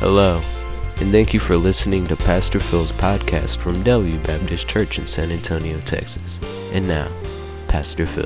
Hello, and thank you for listening to Pastor Phil's podcast from Delview Baptist Church in San Antonio, Texas. And now, Pastor Phil.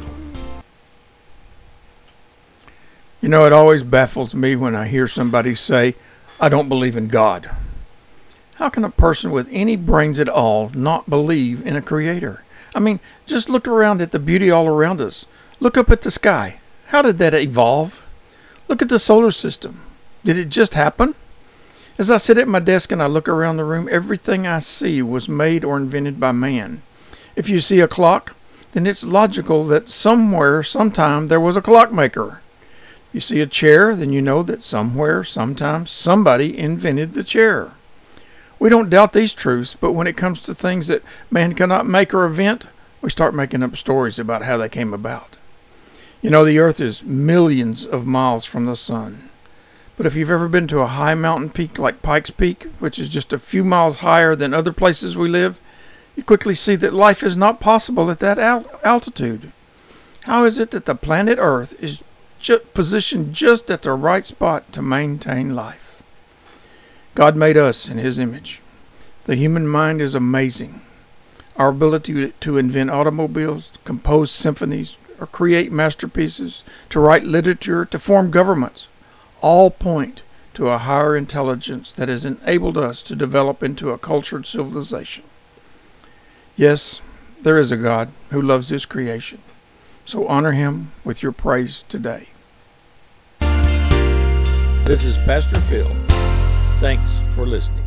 You know, it always baffles me when I hear somebody say, I don't believe in God. How can a person with any brains at all not believe in a creator? I mean, just look around at the beauty all around us. Look up at the sky. How did that evolve? Look at the solar system. Did it just happen? As I sit at my desk and I look around the room, everything I see was made or invented by man. If you see a clock, then it's logical that somewhere, sometime, there was a clockmaker. You see a chair, then you know that somewhere, sometime, somebody invented the chair. We don't doubt these truths, but when it comes to things that man cannot make or invent, we start making up stories about how they came about. You know, the earth is millions of miles from the sun. But if you've ever been to a high mountain peak like Pikes Peak, which is just a few miles higher than other places we live, you quickly see that life is not possible at that altitude. How is it that the planet Earth is positioned just at the right spot to maintain life? God made us in His image. The human mind is amazing. Our ability to invent automobiles, compose symphonies, or create masterpieces, to write literature, to form governments, all point to a higher intelligence that has enabled us to develop into a cultured civilization. Yes, there is a God who loves His creation. So honor Him with your praise today. This is Pastor Phil. Thanks for listening.